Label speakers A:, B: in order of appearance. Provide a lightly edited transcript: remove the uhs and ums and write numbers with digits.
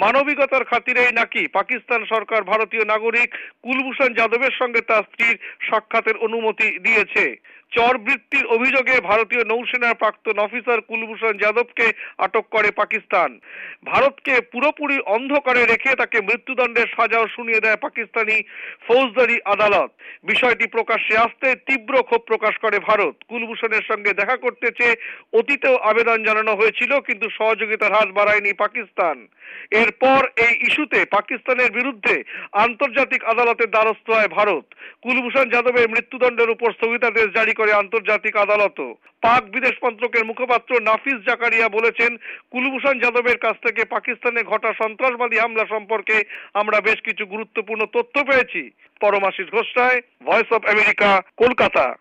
A: মানবিকতার খাতিরেই নাকি পাকিস্তান সরকার ভারতীয় নাগরিক কুলভূষণ যাদবের সঙ্গে তার স্ত্রীর সাক্ষাতের অনুমতি দিয়েছে। চরবৃত্তির অভিযোগে ভারতীয় নৌসেনার প্রাক্তন অফিসার কুলভূষণ যাদবকে আটক করে পাকিস্তান। ভারতকে পুরোপুরি অন্ধকারে রেখে তাকে মৃত্যুদণ্ডের সাজাও শুনিয়ে দেয় পাকিস্তানি ফৌজদারি আদালত। বিষয়টি প্রকাশ্যে আসতে তীব্র ক্ষোভ প্রকাশ করে ভারত। কুলভূষণের সঙ্গে দেখা করতে চেয়ে অতীতেও আবেদন জানানো হয়েছিল, কিন্তু সহযোগিতার হাত বাড়ায়নি পাকিস্তান। এরপর এই ইস্যুতে পাকিস্তানের বিরুদ্ধে আন্তর্জাতিক আদালতের দ্বারস্থ হয় ভারত। কুলভূষণ যাদবের মৃত্যুদণ্ডের উপর স্থগিতাদেশ জারি করে আন্তর্জাতিক আদালতও। পাক বিদেশ মন্ত্রকের মুখপাত্র নাফিস জাকারিয়া বলেছেন, কুলভূষণ যাদবের কাছ থেকে পাকিস্তানে ঘটা সন্ত্রাসবাদী হামলা সম্পর্কে আমরা বেশ কিছু গুরুত্বপূর্ণ তথ্য পেয়েছি। Paramashis Ghosh Roy, voice of America, Kolkata.